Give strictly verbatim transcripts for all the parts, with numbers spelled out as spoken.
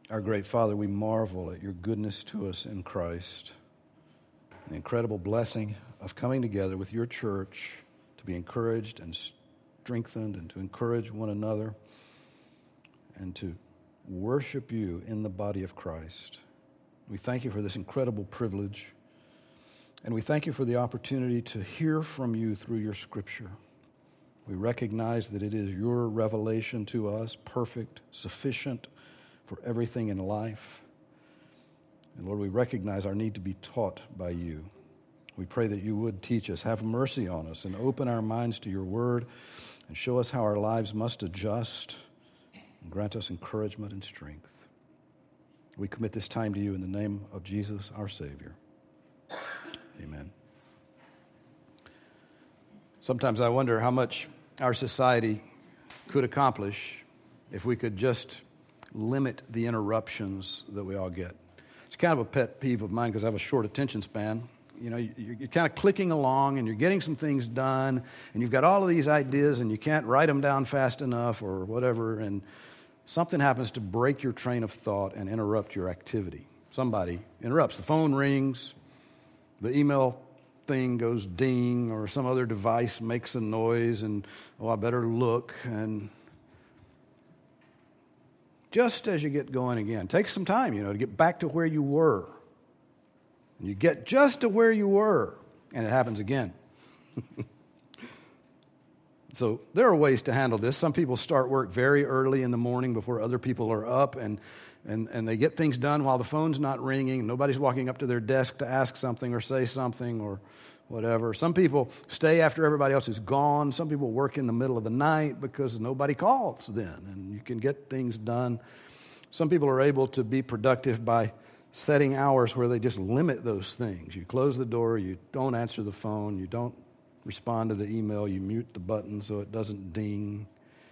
Our great Father, we marvel at your goodness to us in Christ, the incredible blessing of coming together with your church to be encouraged and strengthened and to encourage one another and to worship you in the body of Christ. We thank you for this incredible privilege, and we thank you for the opportunity to hear from you through your Scripture. We recognize that it is your revelation to us, perfect, sufficient for everything in life. And Lord, we recognize our need to be taught by you. We pray that you would teach us, have mercy on us, and open our minds to your word, and show us how our lives must adjust, and grant us encouragement and strength. We commit this time to you in the name of Jesus, our Savior. Amen. Sometimes I wonder how much our society could accomplish if we could just limit the interruptions that we all get. It's kind of a pet peeve of mine because I have a short attention span. You know, you're kind of clicking along and you're getting some things done and you've got all of these ideas and you can't write them down fast enough or whatever, and something happens to break your train of thought and interrupt your activity. Somebody interrupts. The phone rings, the email thing goes ding, or some other device makes a noise and, oh, I better look. And just as you get going again, take some time, you know, to get back to where you were. And you get just to where you were, and it happens again. So there are ways to handle this. Some people start work very early in the morning before other people are up, and, and, and they get things done while the phone's not ringing. Nobody's walking up to their desk to ask something or say something or whatever. Some people stay after everybody else is gone. Some people work in the middle of the night because nobody calls then, and you can get things done. Some people are able to be productive by setting hours where they just limit those things. You close the door, you don't answer the phone, you don't respond to the email, you mute the button so it doesn't ding.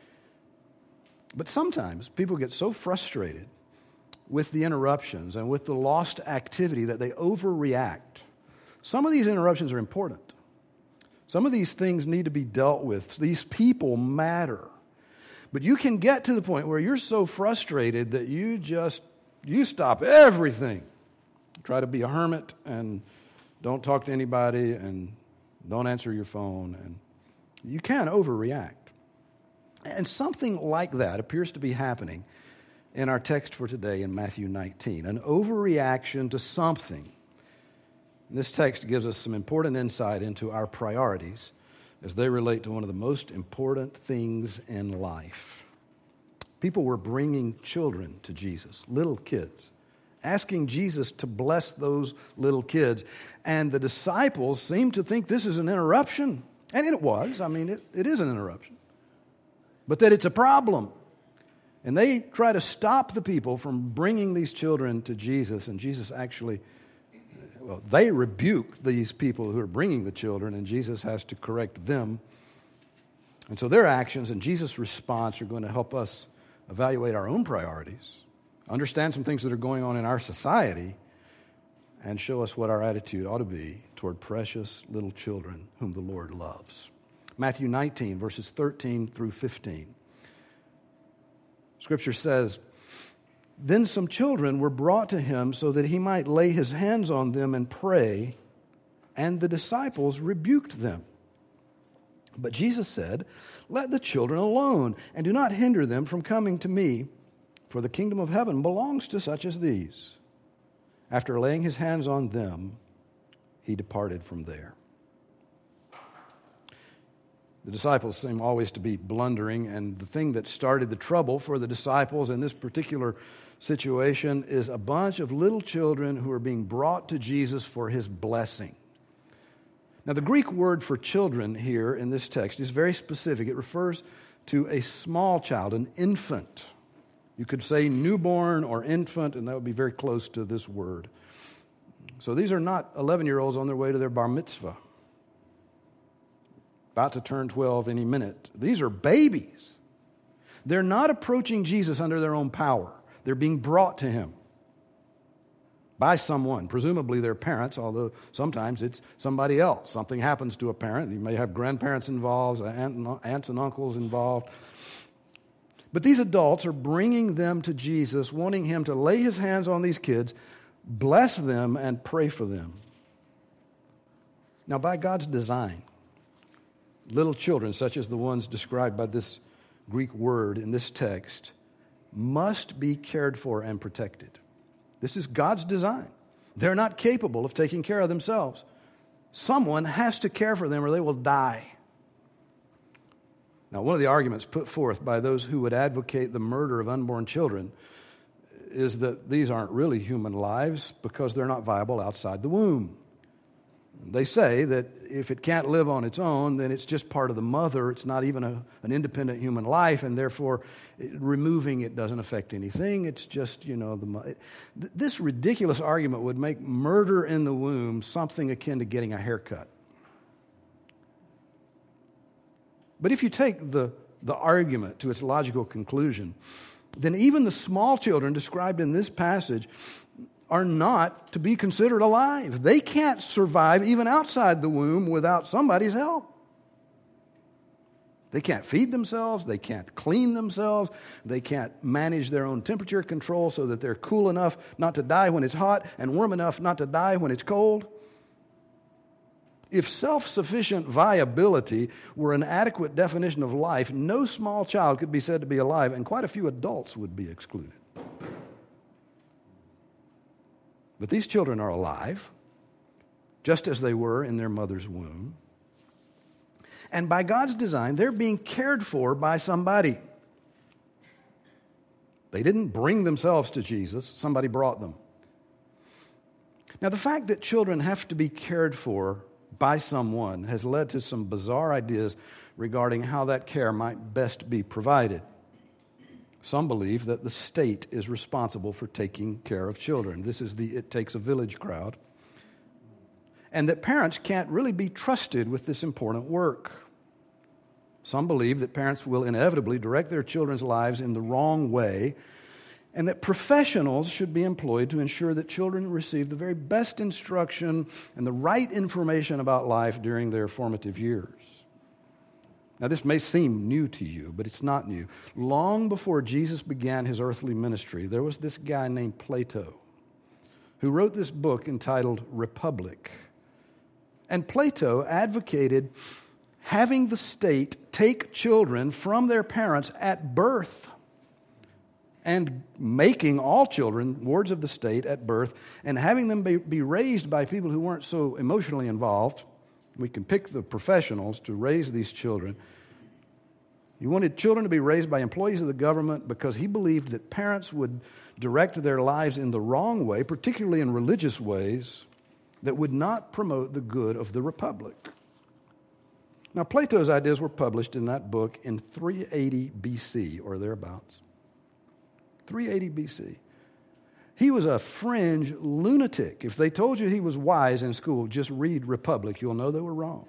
But sometimes people get so frustrated with the interruptions and with the lost activity that they overreact. Some of these interruptions are important. Some of these things need to be dealt with. These people matter. But you can get to the point where you're so frustrated that you just, you stop everything. Try to be a hermit and don't talk to anybody and don't answer your phone. And you can overreact. And something like that appears to be happening in our text for today in Matthew nineteen. An overreaction to something. This text gives us some important insight into our priorities as they relate to one of the most important things in life. People were bringing children to Jesus, little kids, asking Jesus to bless those little kids. And the disciples seemed to think this is an interruption. And it was. I mean, it, it is an interruption. But that it's a problem. And they try to stop the people from bringing these children to Jesus. And Jesus actually, well, they rebuke these people who are bringing the children, and Jesus has to correct them. And so their actions and Jesus' response are going to help us evaluate our own priorities, understand some things that are going on in our society, and show us what our attitude ought to be toward precious little children whom the Lord loves. Matthew nineteen, verses thirteen through fifteen. Scripture says, "Then some children were brought to him so that he might lay his hands on them and pray, and the disciples rebuked them. But Jesus said, 'Let the children alone, and do not hinder them from coming to me, for the kingdom of heaven belongs to such as these.' After laying his hands on them, he departed from there." The disciples seem always to be blundering, and the thing that started the trouble for the disciples in this particular situation is a bunch of little children who are being brought to Jesus for his blessing. Now, the Greek word for children here in this text is very specific. It refers to a small child, an infant. You could say newborn or infant, and that would be very close to this word. So these are not eleven-year-olds on their way to their bar mitzvah, about to turn twelve any minute. These are babies. They're not approaching Jesus under their own power. They're being brought to him by someone, presumably their parents, although sometimes it's somebody else. Something happens to a parent. You may have grandparents involved, aunts and uncles involved. But these adults are bringing them to Jesus, wanting him to lay his hands on these kids, bless them, and pray for them. Now, by God's design, little children, such as the ones described by this Greek word in this text, must be cared for and protected. This is God's design. They're not capable of taking care of themselves. Someone has to care for them or they will die. Now, one of the arguments put forth by those who would advocate the murder of unborn children is that these aren't really human lives because they're not viable outside the womb. They say that if it can't live on its own, then it's just part of the mother. It's not even a, an independent human life, and therefore it, removing it doesn't affect anything. It's just, you know, the it, this ridiculous argument would make murder in the womb something akin to getting a haircut. But if you take the, the argument to its logical conclusion, then even the small children described in this passage are not to be considered alive. They can't survive even outside the womb without somebody's help. They can't feed themselves. They can't clean themselves. They can't manage their own temperature control so that they're cool enough not to die when it's hot and warm enough not to die when it's cold. If self-sufficient viability were an adequate definition of life, no small child could be said to be alive, and quite a few adults would be excluded. But these children are alive, just as they were in their mother's womb. And by God's design, they're being cared for by somebody. They didn't bring themselves to Jesus. Somebody brought them. Now, the fact that children have to be cared for by someone has led to some bizarre ideas regarding how that care might best be provided. Some believe that the state is responsible for taking care of children. This is the it takes a village crowd. And that parents can't really be trusted with this important work. Some believe that parents will inevitably direct their children's lives in the wrong way, and that professionals should be employed to ensure that children receive the very best instruction and the right information about life during their formative years. Now, this may seem new to you, but it's not new. Long before Jesus began his earthly ministry, there was this guy named Plato who wrote this book entitled Republic. And Plato advocated having the state take children from their parents at birth and making all children wards of the state at birth and having them be, be raised by people who weren't so emotionally involved. We can pick the professionals to raise these children. He wanted children to be raised by employees of the government because he believed that parents would direct their lives in the wrong way, particularly in religious ways, that would not promote the good of the republic. Now, Plato's ideas were published in that book in three eighty B C or thereabouts. three eighty B C. He was a fringe lunatic. If they told you he was wise in school, just read Republic. You'll know they were wrong.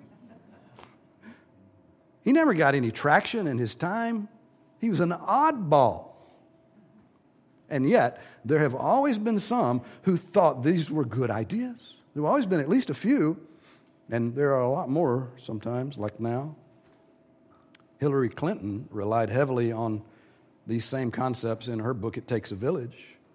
He never got any traction in his time. He was an oddball. And yet, there have always been some who thought these were good ideas. There have always been at least a few, and there are a lot more sometimes, like now. Hillary Clinton relied heavily on these same concepts in her book, It Takes a Village.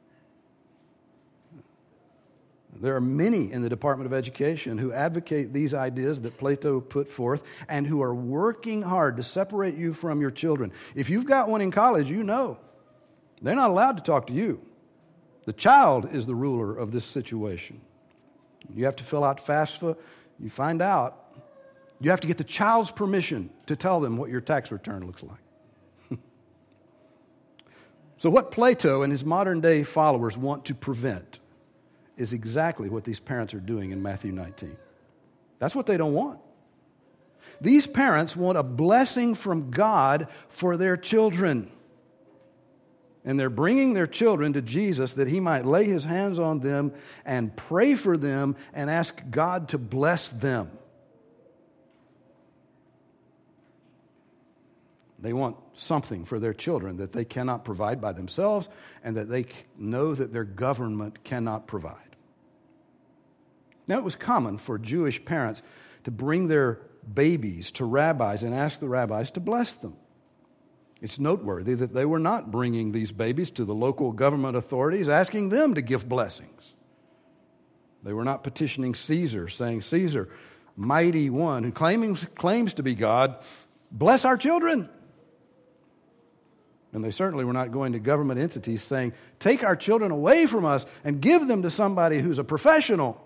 There are many in the Department of Education who advocate these ideas that Plato put forth and who are working hard to separate you from your children. If you've got one in college, you know. They're not allowed to talk to you. The child is the ruler of this situation. You have to fill out FAFSA. You find out. You have to get the child's permission to tell them what your tax return looks like. So what Plato and his modern-day followers want to prevent is exactly what these parents are doing in Matthew nineteen. That's what they don't want. These parents want a blessing from God for their children. And they're bringing their children to Jesus that he might lay his hands on them and pray for them and ask God to bless them. They want something for their children that they cannot provide by themselves and that they know that their government cannot provide. Now, it was common for Jewish parents to bring their babies to rabbis and ask the rabbis to bless them. It's noteworthy that they were not bringing these babies to the local government authorities, asking them to give blessings. They were not petitioning Caesar, saying, Caesar, mighty one who claims, claims to be God, bless our children. And they certainly were not going to government entities saying, take our children away from us and give them to somebody who's a professional.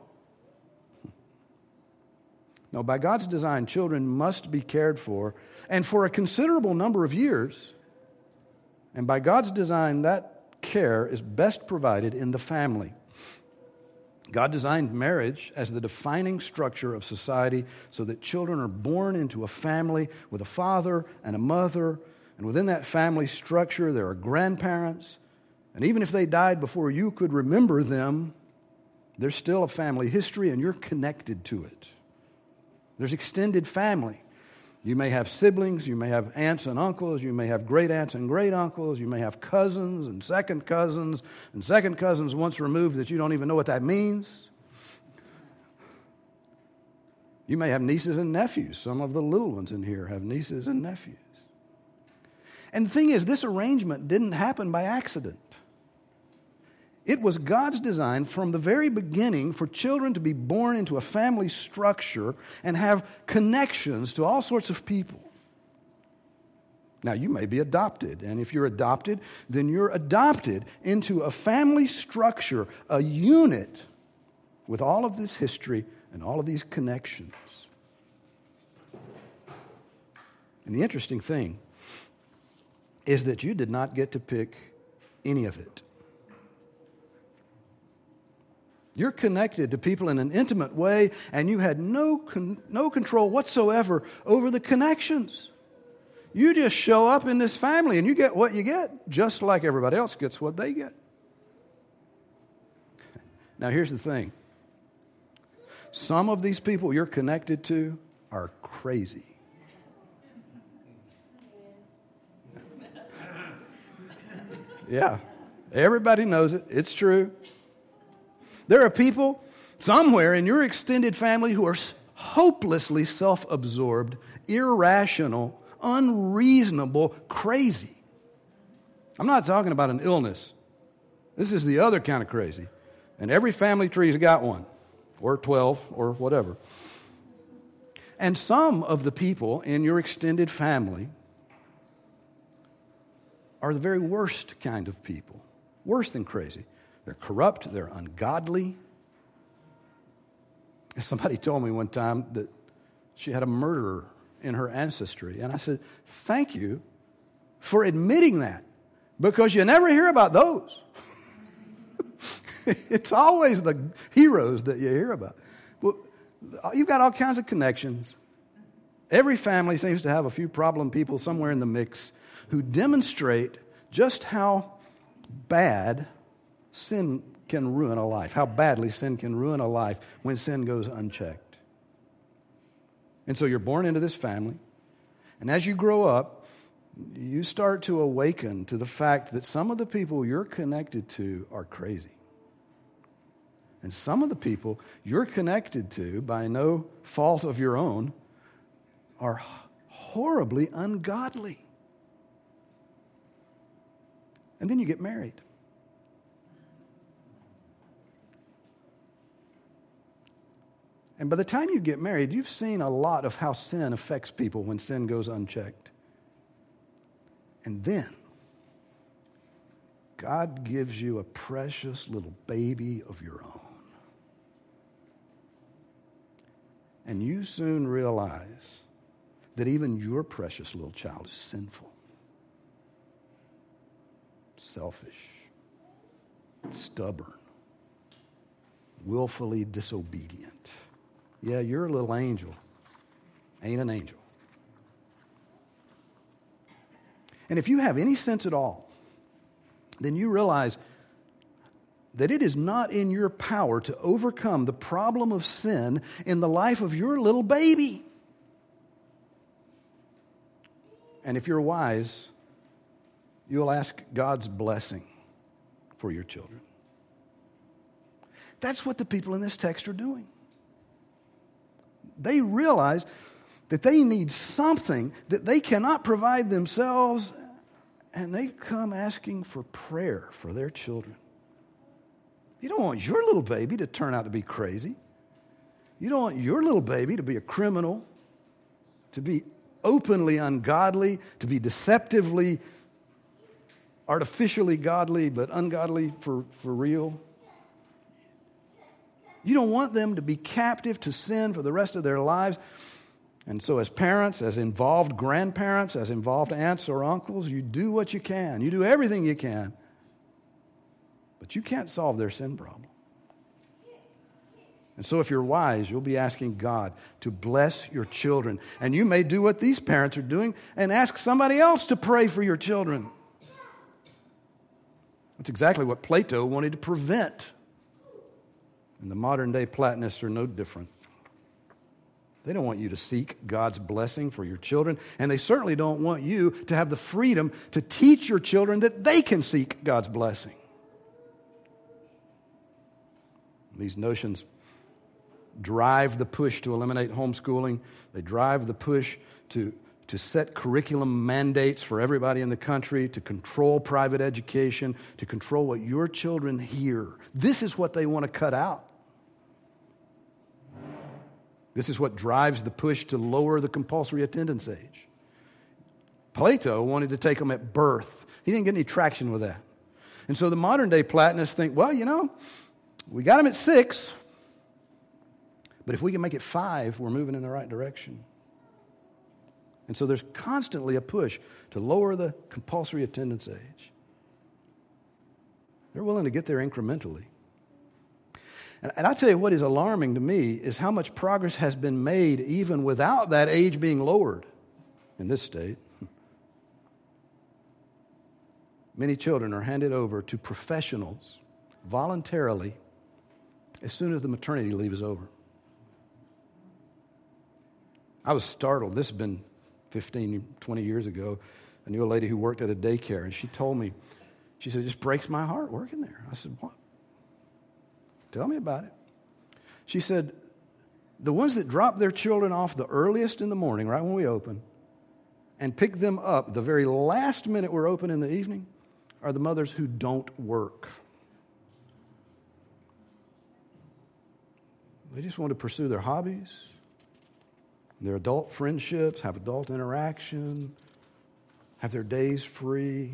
No, by God's design, children must be cared for, and for a considerable number of years. And by God's design, that care is best provided in the family. God designed marriage as the defining structure of society so that children are born into a family with a father and a mother, and within that family structure there are grandparents, and even if they died before you could remember them, there's still a family history and you're connected to it. There's extended family. You may have siblings, you may have aunts and uncles, you may have great aunts and great uncles, you may have cousins and second cousins and second cousins once removed that you don't even know what that means. You may have nieces and nephews. Some of the little ones in here have nieces and nephews. And the thing is, this arrangement didn't happen by accident. It was God's design from the very beginning for children to be born into a family structure and have connections to all sorts of people. Now, you may be adopted, and if you're adopted, then you're adopted into a family structure, a unit with all of this history and all of these connections. And the interesting thing is that you did not get to pick any of it. You're connected to people in an intimate way, and you had no con- no control whatsoever over the connections. You just show up in this family, and you get what you get, just like everybody else gets what they get. Now, here's the thing. Some of these people you're connected to are crazy. Yeah, everybody knows it. It's true. There are people somewhere in your extended family who are hopelessly self-absorbed, irrational, unreasonable, crazy. I'm not talking about an illness. This is the other kind of crazy. And every family tree's got one, or twelve, or whatever. And some of the people in your extended family are the very worst kind of people, worse than crazy. They're corrupt, they're ungodly. Somebody told me one time that she had a murderer in her ancestry. And I said, thank you for admitting that, because you never hear about those. It's always the heroes that you hear about. Well, you've got all kinds of connections. Every family seems to have a few problem people somewhere in the mix who demonstrate just how bad sin can ruin a life, how badly sin can ruin a life when sin goes unchecked. And so you're born into this family, and as you grow up, you start to awaken to the fact that some of the people you're connected to are crazy. And some of the people you're connected to, by no fault of your own, are horribly ungodly. And then you get married. And by the time you get married, you've seen a lot of how sin affects people when sin goes unchecked. And then, God gives you a precious little baby of your own. And you soon realize that even your precious little child is sinful, selfish, stubborn, willfully disobedient. Yeah, you're a little angel. Ain't an angel. And if you have any sense at all, then you realize that it is not in your power to overcome the problem of sin in the life of your little baby. And if you're wise, you'll ask God's blessing for your children. That's what the people in this text are doing. They realize that they need something that they cannot provide themselves and they come asking for prayer for their children. You don't want your little baby to turn out to be crazy. You don't want your little baby to be a criminal, to be openly ungodly, to be deceptively, artificially godly, but ungodly for, for real. You don't want them to be captive to sin for the rest of their lives. And so as parents, as involved grandparents, as involved aunts or uncles, you do what you can. You do everything you can. But you can't solve their sin problem. And so if you're wise, you'll be asking God to bless your children. And you may do what these parents are doing and ask somebody else to pray for your children. That's exactly what Plato wanted to prevent. And the modern day Platonists are no different. They don't want you to seek God's blessing for your children, and they certainly don't want you to have the freedom to teach your children that they can seek God's blessing. These notions drive the push to eliminate homeschooling. They drive the push to, to set curriculum mandates for everybody in the country, to control private education, to control what your children hear. This is what they want to cut out. This is what drives the push to lower the compulsory attendance age. Plato wanted to take them at birth. He didn't get any traction with that. And so the modern day Platonists think, well, you know, we got them at six, but if we can make it five, we're moving in the right direction. And so there's constantly a push to lower the compulsory attendance age. They're willing to get there incrementally. And, and I tell you what is alarming to me is how much progress has been made even without that age being lowered in this state. Many children are handed over to professionals voluntarily as soon as the maternity leave is over. I was startled. This has been fifteen, twenty years ago. I knew a lady who worked at a daycare, and she told me, she said, it just breaks my heart working there. I said, what? Tell me about it. She said, the ones that drop their children off the earliest in the morning, right when we open, and pick them up the very last minute we're open in the evening, are the mothers who don't work. They just want to pursue their hobbies, their adult friendships, have adult interaction, have their days free.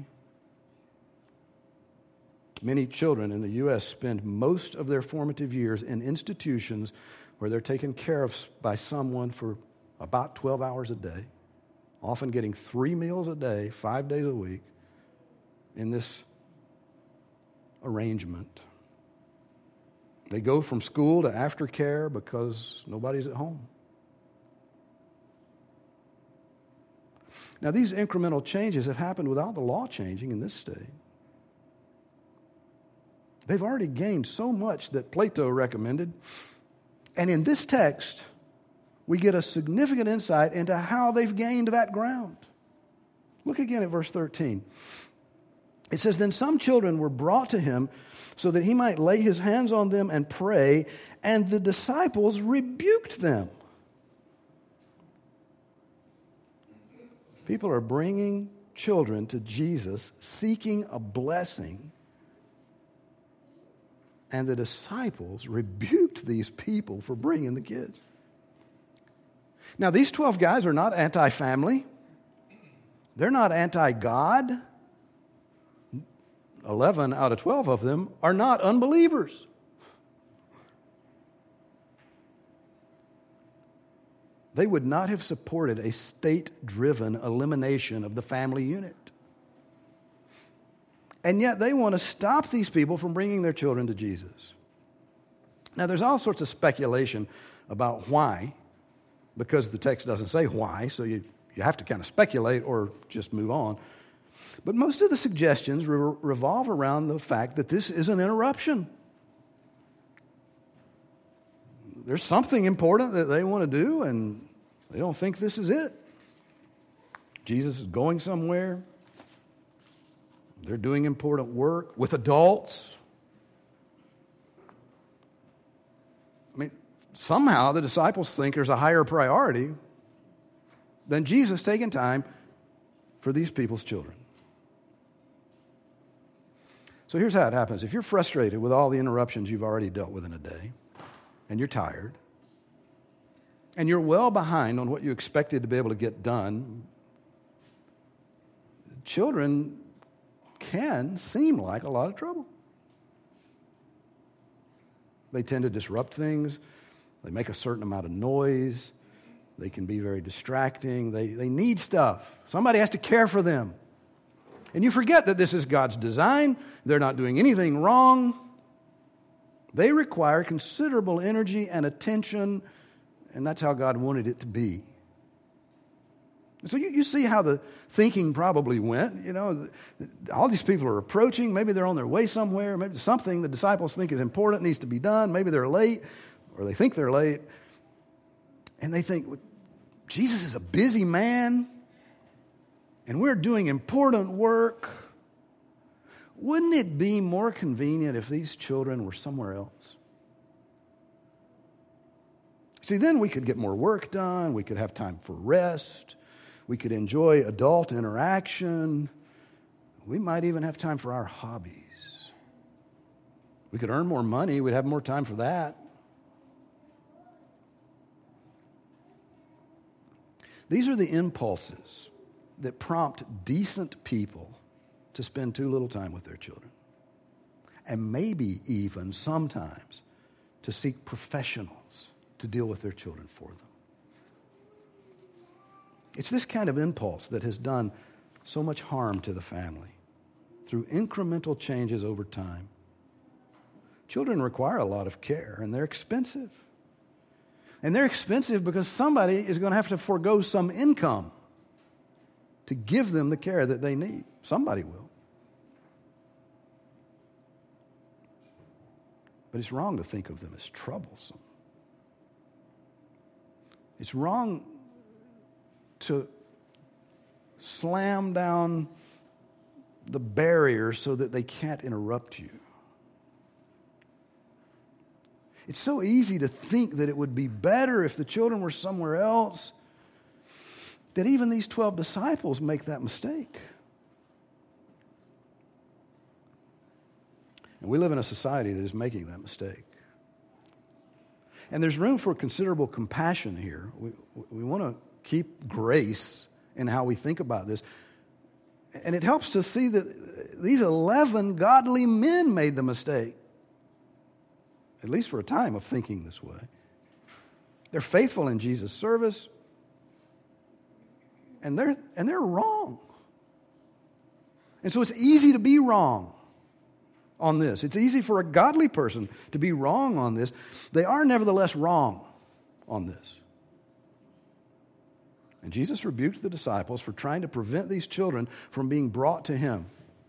Many children in the U S spend most of their formative years in institutions where they're taken care of by someone for about twelve hours a day, often getting three meals a day, five days a week, in this arrangement. They go from school to aftercare because nobody's at home. Now, these incremental changes have happened without the law changing in this state. They've already gained so much that Plato recommended. And in this text, we get a significant insight into how they've gained that ground. Look again at verse thirteen. It says, then some children were brought to him so that he might lay his hands on them and pray, and the disciples rebuked them. People are bringing children to Jesus, seeking a blessing, and the disciples rebuked these people for bringing the kids. Now, these twelve guys are not anti-family. They're not anti-God. eleven out of twelve of them are not unbelievers. They would not have supported a state-driven elimination of the family unit. And yet they want to stop these people from bringing their children to Jesus. Now, there's all sorts of speculation about why, because the text doesn't say why, so you, you have to kind of speculate or just move on. But most of the suggestions re- revolve around the fact that this is an interruption. There's something important that they want to do, and they don't think this is it. Jesus is going somewhere. They're doing important work with adults. I mean, somehow the disciples think there's a higher priority than Jesus taking time for these people's children. So here's how it happens. If you're frustrated with all the interruptions you've already dealt with in a day, and you're tired, and you're well behind on what you expected to be able to get done, children can seem like a lot of trouble. They tend to disrupt things. They make a certain amount of noise. They can be very distracting. They, they need stuff. Somebody has to care for them. And you forget that this is God's design. They're not doing anything wrong. They require considerable energy and attention, and that's how God wanted it to be. So you, you see how the thinking probably went. You know, all these people are approaching. Maybe they're on their way somewhere. Maybe something the disciples think is important needs to be done. Maybe they're late, or they think they're late. And they think, Jesus is a busy man, and we're doing important work. Wouldn't it be more convenient if these children were somewhere else? See, then we could get more work done. We could have time for rest. We could enjoy adult interaction. We might even have time for our hobbies. We could earn more money. We'd have more time for that. These are the impulses that prompt decent people to spend too little time with their children. And maybe even sometimes to seek professionals to deal with their children for them. It's this kind of impulse that has done so much harm to the family through incremental changes over time. Children require a lot of care, and they're expensive. And they're expensive because somebody is going to have to forego some income to give them the care that they need. Somebody will. But it's wrong to think of them as troublesome. It's wrong to slam down the barrier so that they can't interrupt you. It's so easy to think that it would be better if the children were somewhere else, that even these twelve disciples make that mistake. And we live in a society that is making that mistake. And there's room for considerable compassion here. We, we want to keep grace in how we think about this. And it helps to see that these eleven godly men made the mistake, at least for a time, of thinking this way. They're faithful in Jesus' service, and they're, and they're wrong. And so it's easy to be wrong on this. It's easy for a godly person to be wrong on this. They are nevertheless wrong on this. And Jesus rebuked the disciples for trying to prevent these children from being brought to him.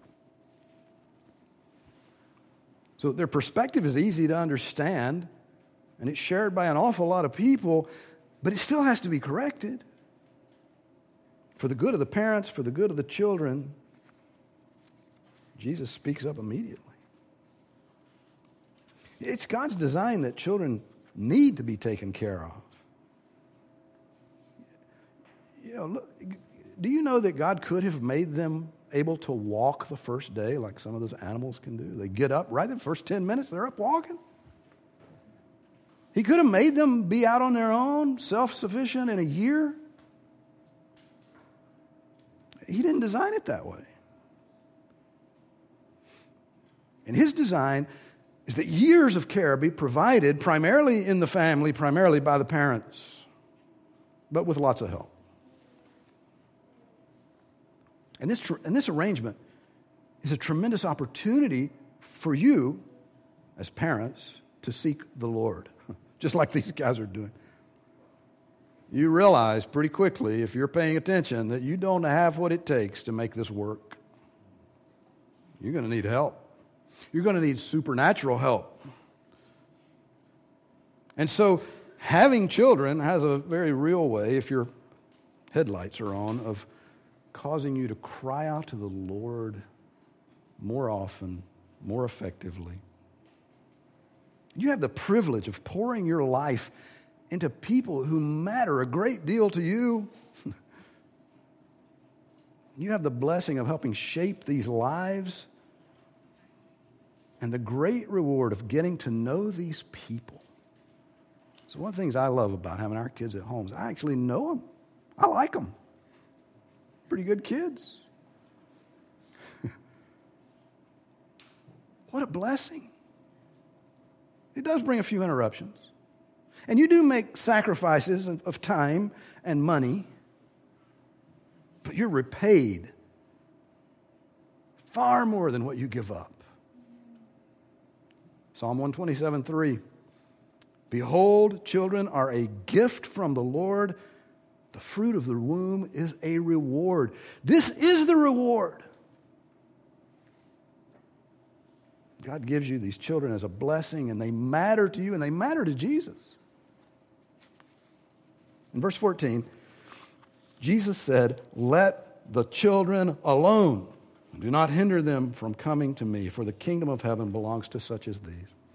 So their perspective is easy to understand, and it's shared by an awful lot of people, but it still has to be corrected. For the good of the parents, for the good of the children, Jesus speaks up immediately. It's God's design that children need to be taken care of. You know, look, do you know that God could have made them able to walk the first day like some of those animals can do? They get up, right the first ten minutes, they're up walking. He could have made them be out on their own, self-sufficient in a year. He didn't design it that way. And his design is that years of care be provided primarily in the family, primarily by the parents, but with lots of help. And this, and this arrangement is a tremendous opportunity for you as parents to seek the Lord, just like these guys are doing. You realize pretty quickly, if you're paying attention, that you don't have what it takes to make this work. You're going to need help. You're going to need supernatural help. And so having children has a very real way, if your headlights are on, of causing you to cry out to the Lord more often, more effectively. You have the privilege of pouring your life into people who matter a great deal to you. You have the blessing of helping shape these lives. and the great reward of getting to know these people. So one of the things I love about having our kids at home is I actually know them. I like them. Pretty good kids. What a blessing. It does bring a few interruptions. And you do make sacrifices of time and money, but you're repaid far more than what you give up. Psalm one twenty-seven, three. Behold, children are a gift from the Lord. The fruit of the womb is a reward. This is the reward. God gives you these children as a blessing, and they matter to you, and they matter to Jesus. In verse fourteen, Jesus said, let the children alone. Do not hinder them from coming to me, for the kingdom of heaven belongs to such as these.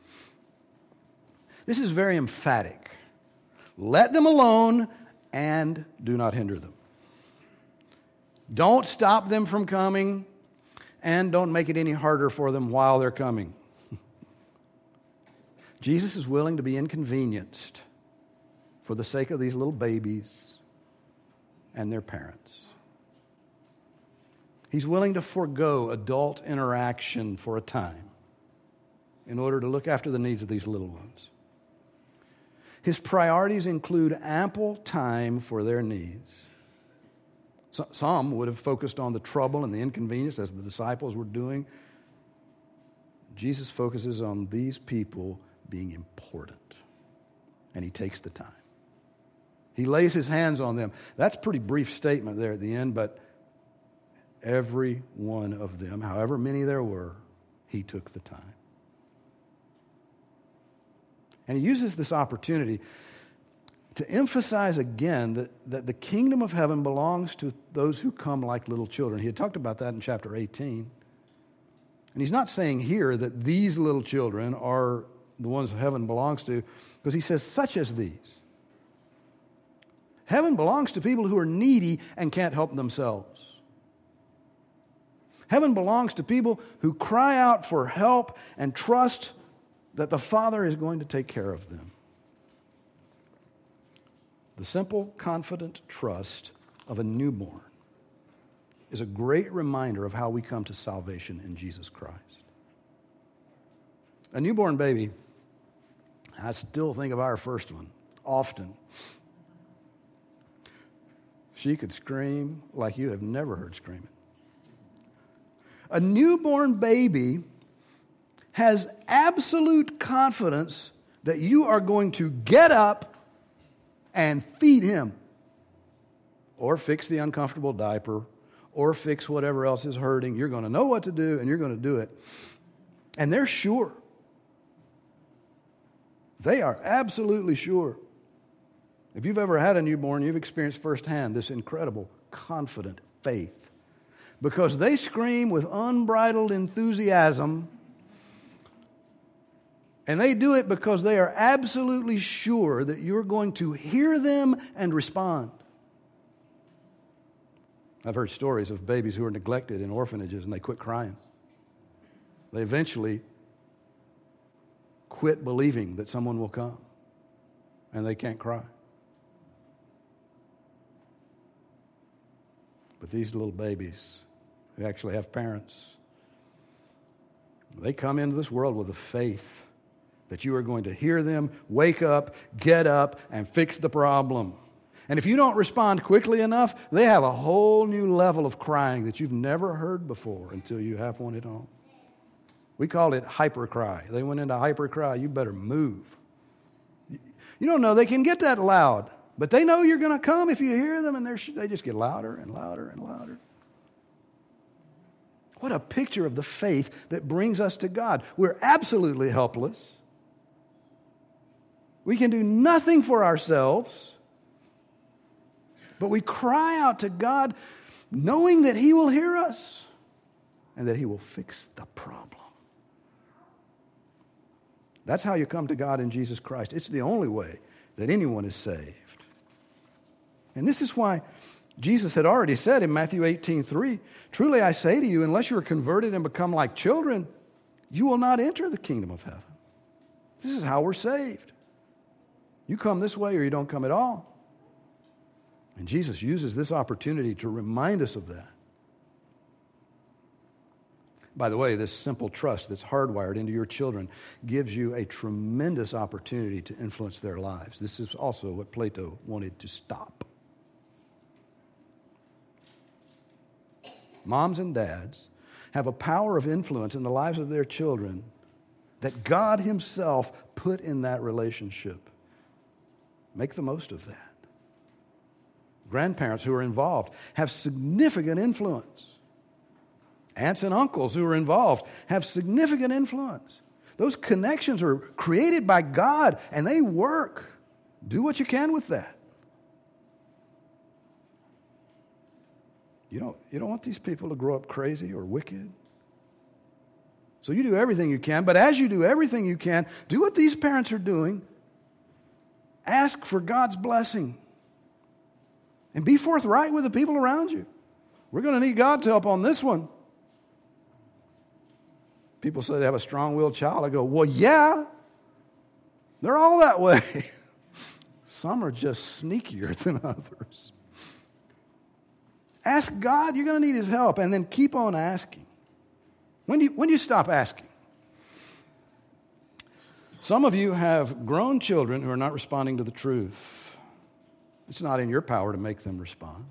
This is very emphatic. Let them alone and do not hinder them. Don't stop them from coming, and don't make it any harder for them while they're coming. Jesus is willing to be inconvenienced for the sake of these little babies and their parents. He's willing to forego adult interaction for a time in order to look after the needs of these little ones. His priorities include ample time for their needs. Some would have focused on the trouble and the inconvenience as the disciples were doing. Jesus focuses on these people being important, and he takes the time. He lays his hands on them. That's a pretty brief statement there at the end, but every one of them, however many there were, he took the time. And he uses this opportunity to emphasize again that, that the kingdom of heaven belongs to those who come like little children. He had talked about that in chapter eighteen. And he's not saying here that these little children are the ones heaven belongs to, because he says such as these. Heaven belongs to people who are needy and can't help themselves. Heaven belongs to people who cry out for help and trust that the Father is going to take care of them. The simple, confident trust of a newborn is a great reminder of how we come to salvation in Jesus Christ. A newborn baby, I still think of our first one often. She could scream like you have never heard screaming. A newborn baby has absolute confidence that you are going to get up and feed him, or fix the uncomfortable diaper, or fix whatever else is hurting. You're going to know what to do, and you're going to do it. And they're sure. They are absolutely sure. If you've ever had a newborn, you've experienced firsthand this incredible, confident faith. Because they scream with unbridled enthusiasm, and they do it because they are absolutely sure that you're going to hear them and respond. I've heard stories of babies who are neglected in orphanages and they quit crying. They eventually quit believing that someone will come, and they can't cry. But these little babies who actually have parents, they come into this world with a faith that you are going to hear them, wake up, get up, and fix the problem. And if you don't respond quickly enough, they have a whole new level of crying that you've never heard before until you have one at home. We call it hypercry. They went into hypercry. You better move. You don't know they can get that loud, but they know you're going to come if you hear them, and they just get louder and louder and louder. What a picture of the faith that brings us to God. We're absolutely helpless. We can do nothing for ourselves, but we cry out to God knowing that He will hear us and that He will fix the problem. That's how you come to God in Jesus Christ. It's the only way that anyone is saved. And this is why Jesus had already said in Matthew eighteen three, truly I say to you, unless you are converted and become like children, you will not enter the kingdom of heaven. This is how we're saved. You come this way or you don't come at all. And Jesus uses this opportunity to remind us of that. By the way, this simple trust that's hardwired into your children gives you a tremendous opportunity to influence their lives. This is also what Plato wanted to stop. Moms and dads have a power of influence in the lives of their children that God Himself put in that relationship. Make the most of that. Grandparents who are involved have significant influence. Aunts and uncles who are involved have significant influence. Those connections are created by God and they work. Do what you can with that. You don't, you don't want these people to grow up crazy or wicked. So you do everything you can, but as you do everything you can, do what these parents are doing. Ask for God's blessing. And be forthright with the people around you. We're going to need God's help on this one. People say they have a strong-willed child. I go, well, yeah. They're all that way. Some are just sneakier than others. Ask God. You're going to need His help. And then keep on asking. When do you, when do you stop asking? Some of you have grown children who are not responding to the truth. It's not in your power to make them respond.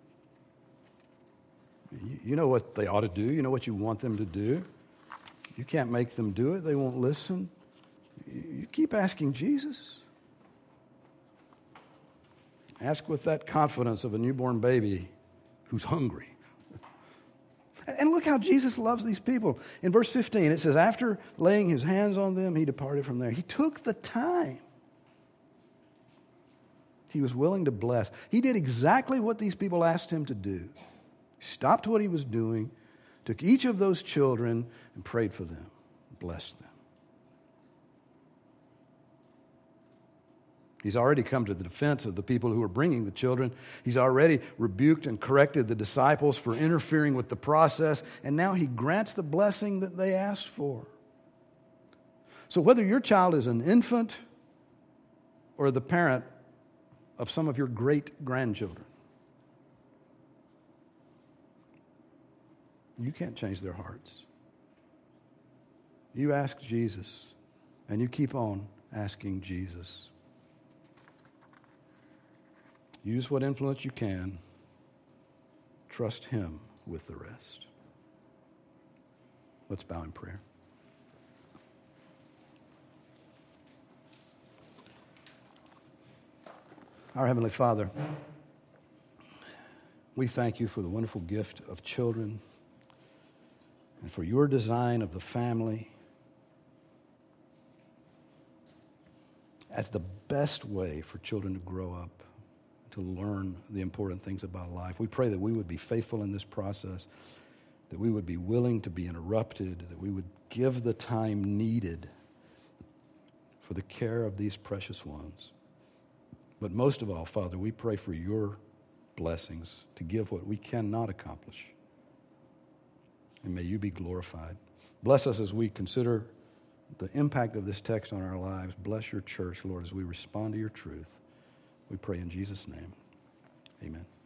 You, you know what they ought to do. You know what you want them to do. You can't make them do it. They won't listen. You, you keep asking Jesus. Ask with that confidence of a newborn baby who's hungry. And look how Jesus loves these people. In verse fifteen, it says, after laying His hands on them, He departed from there. He took the time. He was willing to bless. He did exactly what these people asked Him to do. He stopped what He was doing, took each of those children and prayed for them, blessed them. He's already come to the defense of the people who are bringing the children. He's already rebuked and corrected the disciples for interfering with the process, and now He grants the blessing that they asked for. So whether your child is an infant or the parent of some of your great-grandchildren, you can't change their hearts. You ask Jesus, and you keep on asking Jesus. Use what influence you can. Trust Him with the rest. Let's bow in prayer. Our Heavenly Father, we thank You for the wonderful gift of children and for Your design of the family as the best way for children to grow up, to learn the important things about life. We pray that we would be faithful in this process, that we would be willing to be interrupted, that we would give the time needed for the care of these precious ones. But most of all, Father, we pray for Your blessings to give what we cannot accomplish. And may You be glorified. Bless us as we consider the impact of this text on our lives. Bless Your church, Lord, as we respond to Your truth. We pray in Jesus' name. Amen.